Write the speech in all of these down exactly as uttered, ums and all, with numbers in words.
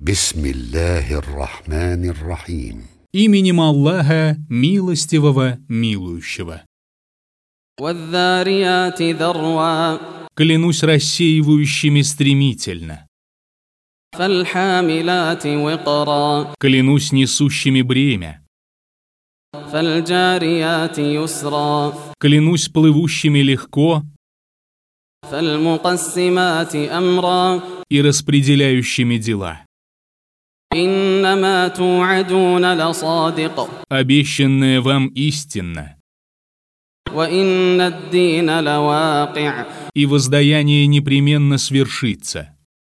Бисмиллахир-рахманир-рахим. Именем Аллаха, милостивого, милующего. وَالذَّارِيَاتِ ذَرْوًا. Клянусь рассеивающими стремительно. فَالْحَامِلَاتِ وِقْرًا. Клянусь несущими бремя. فَالْجَارِيَاتِ يُسْرًا. Клянусь плывущими легко فَالْمُقَسِّمَاتِ أَمْرًا. и распределяющими дела. إِنَّمَا تُوعَدُونَ لَصَادِقٌ. Обещанное вам истинно, وَإِنَّ الدِّينَ لَوَاقِعٌ. и воздаяние непременно свершится.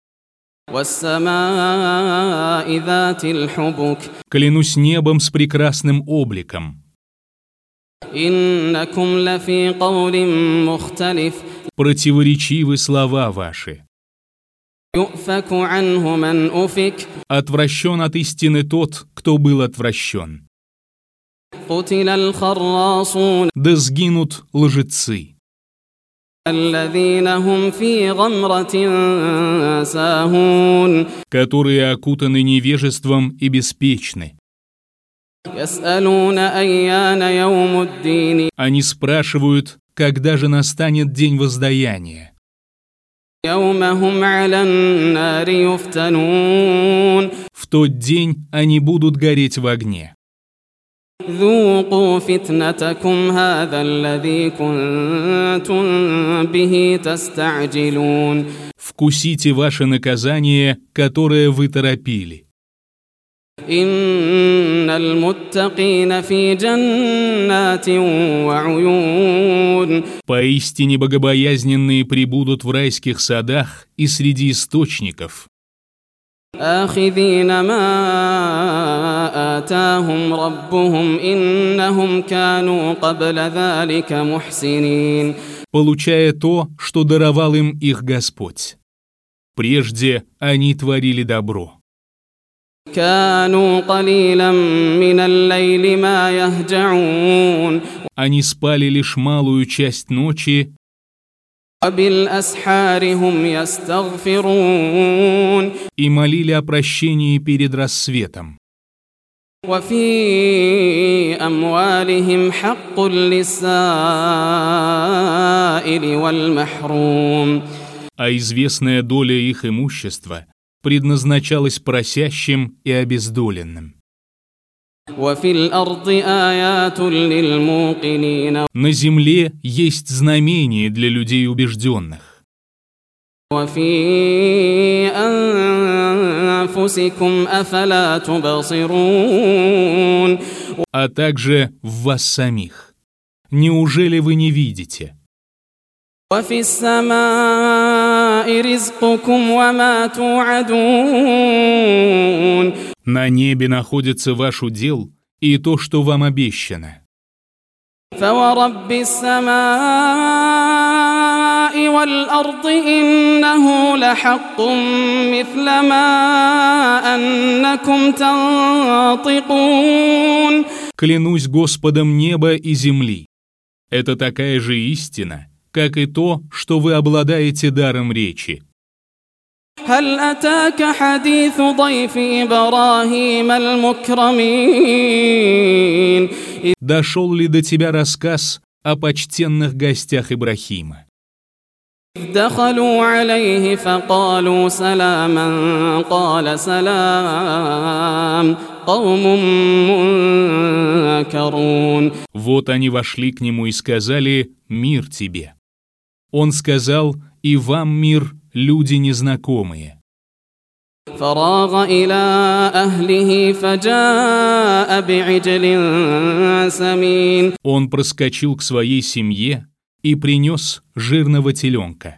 وَالسَّمَاءِ ذَاتِ الْحُبُكِ. Клянусь небом с прекрасным обликом. إِنَّكُمْ لَفِي قَوْلٍ مُخْتَلِفٍ. Противоречивы слова ваши. يُؤْفَكُ عَنْهُ مَنْ أُفِكَ. Отвращен от истины тот, кто был отвращен. قُتِلَ الْخَرَّاصُونَ. Да сгинут лжецы, الَّذِينَ هُمْ فِي غَمْرَةٍ سَاهُونَ. которые окутаны невежеством и беспечны. يَسْأَلُونَ أَيَّانَ يَوْمُ الدِّينِ. Они спрашивают, когда же настанет день воздаяния. يَوْمَ هُمْ عَلَى النَّارِ يُفْتَنُونَ. В тот день они будут гореть в огне. ذُوقُوا فِتْنَتَكُمْ هَذَا الَّذِي كُنْتُمْ بِهِ تَسْتَعْجِلُونَ. Вкусите ваше наказание, которое вы торопили. إِنَّ الْمُتَّقِينَ فِي جَنَّاتٍ وَعُيُونٍ. Поистине богобоязненные пребудут в райских садах и среди источников. آخذين ما آتاهم ربهم إنهم كانوا قبل ذلك محسنين. Получая то, что даровал им их Господь. Прежде они творили добро. كانوا قليلا من الليل ما يهجعون. Они спали лишь малую часть ночи, وبالأسحار هم يستغفرون. и молили о прощении перед рассветом. وفي أموالهم حق للسائل والمحروم. А известная доля их имущества предназначалась просящим и обездоленным. وفي الأرض آيات للموقنين. На земле есть знамение для людей убежденных. وفي أنفسكم أفلا تبصرون. А также в вас самих. Неужели вы не видите? وفي السماء رزقكم وما توعدون. На небе находится ваш удел и то, что вам обещано. فورب السماء والأرض إنه لحق مثل ما أنكم تنطقون. Клянусь Господом неба и земли. Это такая же истина, как и то, что вы обладаете даром речи. هل أتاك حديث ضيف إبراهيم المكرمين. Дошел ли до тебя рассказ о почтенных гостях Ибрахима? دخلوا عليه فقالوا سلاما قال سلام قوم منكرون. Вот они вошли к нему и сказали: «Мир тебе». Он сказал: «И вам мир, люди незнакомые». فراغ إلى أهله فجاء بعجل سمين. Он проскочил к своей семье и принес жирного теленка.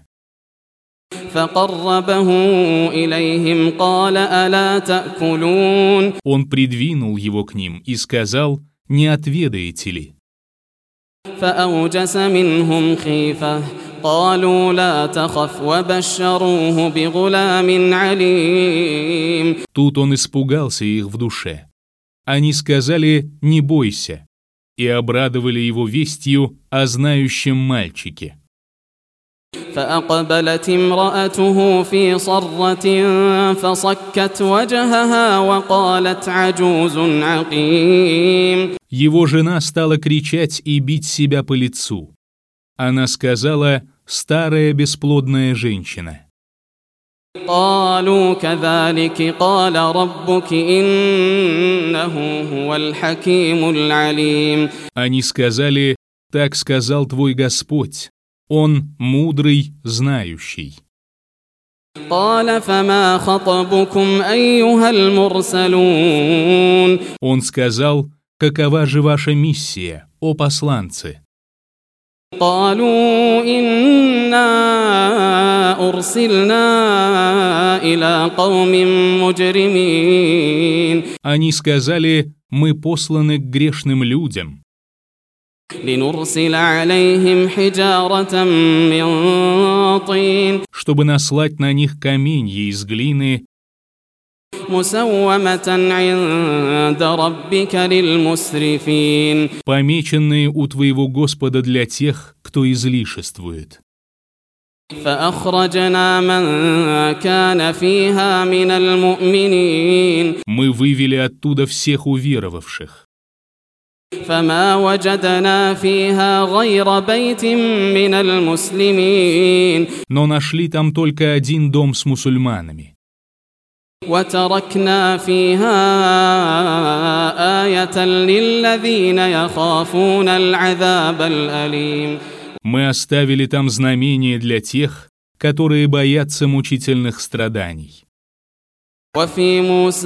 فقربه إليهم قال ألا تأكلون. Он придвинул его к ним и сказал: «Не отведаете ли?» فأوجس منهم خيفة قالوا لا تخف وبشروه بغلام عليم. Тут он испугался их в душе. Они сказали: «Не бойся», и обрадовали его вестью о знающем мальчике. فأقبلت امرأته في صرة فصكت وجهها وقالت عجوز عقيم. Его жена стала кричать и бить себя по лицу. Она сказала: «Старая бесплодная женщина». قالوا كذلك قال ربك إنه هو الحكيم العليم. Они сказали: «Так сказал твой Господь, Он мудрый, знающий». قال فما خطبكم أيها المرسلون. Он сказал: «Какова же ваша миссия, о посланцы?» قالوا إنا أرسلنا إلى قوم مجرمين. Они сказали: «Мы посланы к грешным людям, لنرسل عليهم حجارة من طين. чтобы наслать на них каменья из глины, مسومة عند ربك للمسرفين. помеченные у твоего Господа для тех, кто излишествует». فأخرجنا من كان فيها من المؤمنين. Мы вывели оттуда всех уверовавших. فما وجدنا فيها غير بيت من المسلمين. Но нашли там только один дом с мусульманами. وتركنا فيها آية للذين يخافون العذاب الأليم. Мы оставили там знамение для тех, которые боятся мучительных страданий. وفي موسى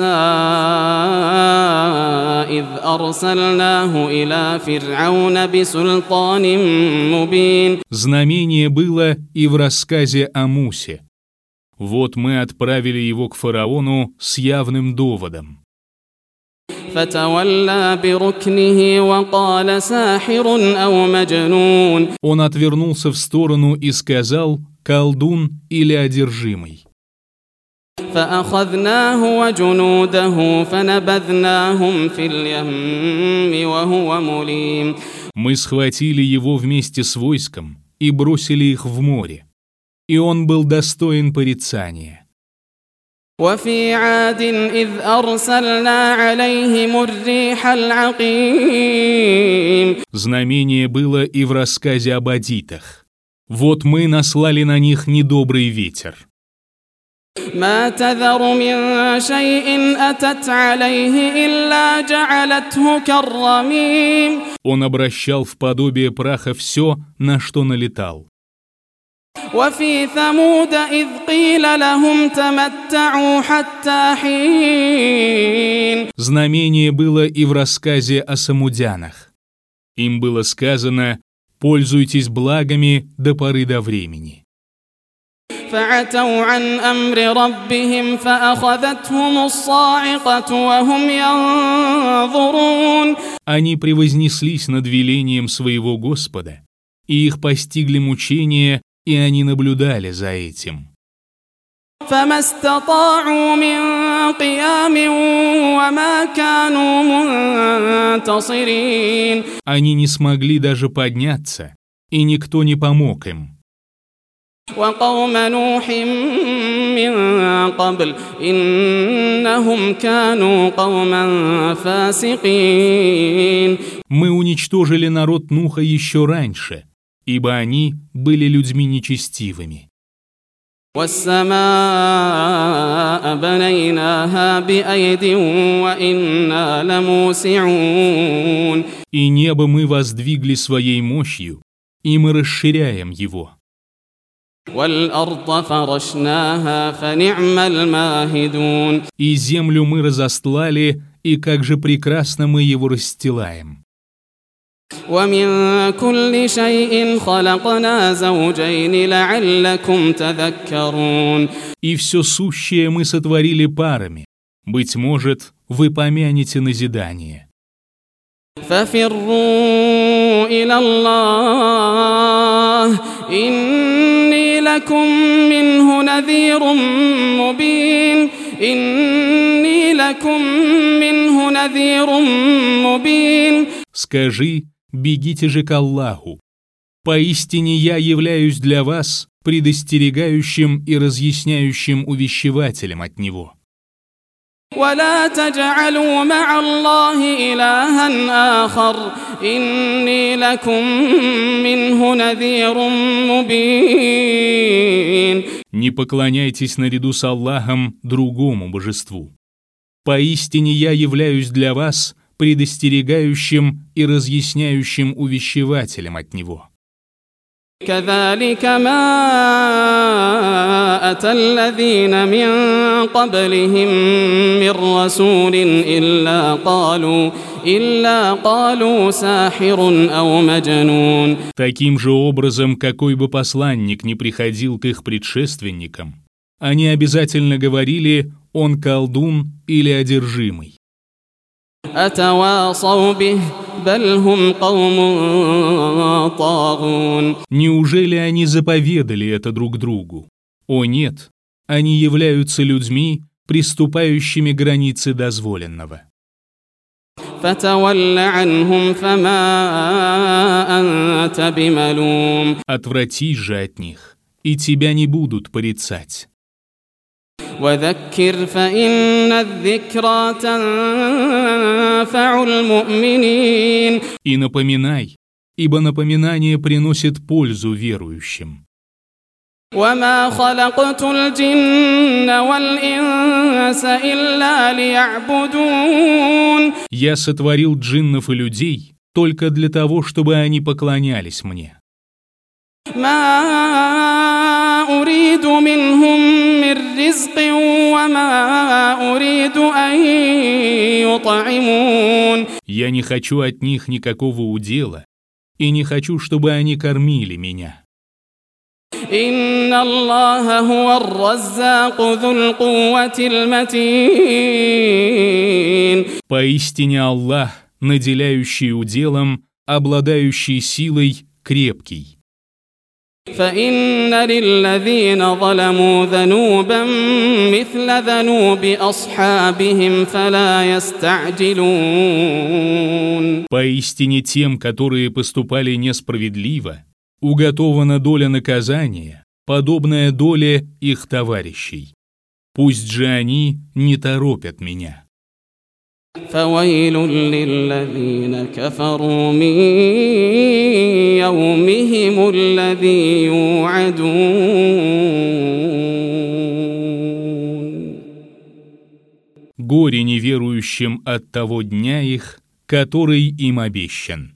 إذ أرسلناه إلى فرعون بسلطان مبين. Знамение было и в рассказе о Мусе. Вот мы отправили его к фараону с явным доводом. فتولى بركنه وقال ساحر أو مجنون. Он отвернулся в сторону и сказал: «Колдун или одержимый». فأخذناه وجنوده فنبذناهم في اليم وهو مليم. Мы схватили его вместе с войском и бросили их в море, и он был достоин порицания. وفي عاد إذ أرسلنا عليهم الريح العقيم. Знамение было и в рассказе об адитах. Вот мы наслали на них недобрый ветер. ما تذر من شيء أتت عليه إلا جعلته كالرميم. Он обращал в подобие праха все, на что налетал. وفي ثمود إذ قيل لهم تمتعوا حتى حين. Знамение было и в рассказе о самудянах. Им было сказано: «Пользуйтесь благами до поры до времени». فعتوا عن أمر ربهم فأخذتهم الصاعقة وهم ينظرون. Они превознеслись над велением своего Господа, и их постигли мучения, и они наблюдали за этим. فما استطاعوا من قيام وما كانوا منتصرين. Они не смогли даже подняться, и никто не помог им. وقوم نوح من قبل إنهم كانوا قوما فاسقين. Мы уничтожили народ Нуха еще раньше, ибо они были людьми нечестивыми. والسماء بنيناها بأيد وإنا لموسعون. И небо мы воздвигли своей мощью, и мы расширяем его. والأرض فرشناها فنعم الماهدون. И землю мы разостлали, и как же прекрасно мы его расстилаем. ومن كل شيء خلقنا زوجين لعلكم تذكرون. И все сущее мы сотворили парами. Быть может, вы помянете назидание. ففروا إلى الله إني لكم منه نذير مبين. إني لكم منه نذير مبين. Скажи: бегите же к Аллаху. Поистине я являюсь для вас предостерегающим и разъясняющим увещевателем от него. ولا تجعلوا مع الله إلها آخر إني لكم منه نذير مبين. Не поклоняйтесь наряду с Аллахом другому божеству. Поистине я являюсь для вас предостерегающим и разъясняющим увещевателем от него. كذلك ما أتى الذين من قبلهم من رسول إلا قالوا إلا قالوا ساحر أو مجنون. Таким же образом, какой бы посланник ни приходил к их предшественникам, они обязательно говорили: он колдун или одержимый. أتواصوا به بل هم قوم طاغون. Неужели они заповедали это друг другу? О нет, они являются людьми, приступающими к границе дозволенного. فتول عنهم فما أنت بملوم. Отвратись же от них, и тебя не будут порицать. وذكر فإن الذكرى تنفع المؤمنين. И напоминай, ибо напоминание приносит пользу верующим. وما خلقت الجن والإنس إلا ليعبدون. Я сотворил джиннов и людей только для того, чтобы они поклонялись мне. ما أريد منهم من رزق وما أريد أن يطعمون. Я не хочу от них никакого удела и не хочу, чтобы они кормили меня. إن الله هو الرزاق ذو القوة المتين. Поистине Аллах, наделяющий уделом, обладающий силой, крепкий. فإن للذين ظلموا ذنوبا مثل ذنوب أصحابهم فلا يستعجلون. Поистине тем, которые поступали несправедливо, уготована доля наказания, подобная доле их товарищей. Пусть же они не торопят меня. فويل للذين كفروا من يومهم الذي يوعدون. Горе неверующим от того дня их, который им обещан.